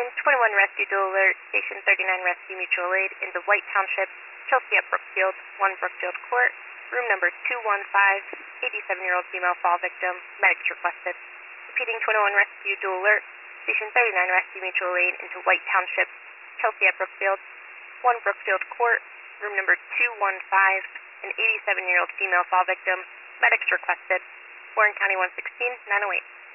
21 Rescue Dual Alert, Station 39 Rescue Mutual Aid into White Township, Chelsea at Brookfield, 1 Brookfield Court, room number 215, 87-year-old female fall victim, medics requested. Repeating 21 Rescue Dual Alert, Station 39 Rescue Mutual Aid into White Township, Chelsea at Brookfield, 1 Brookfield Court, room number 215, an 87-year-old female fall victim, medics requested. Warren County 116, 908.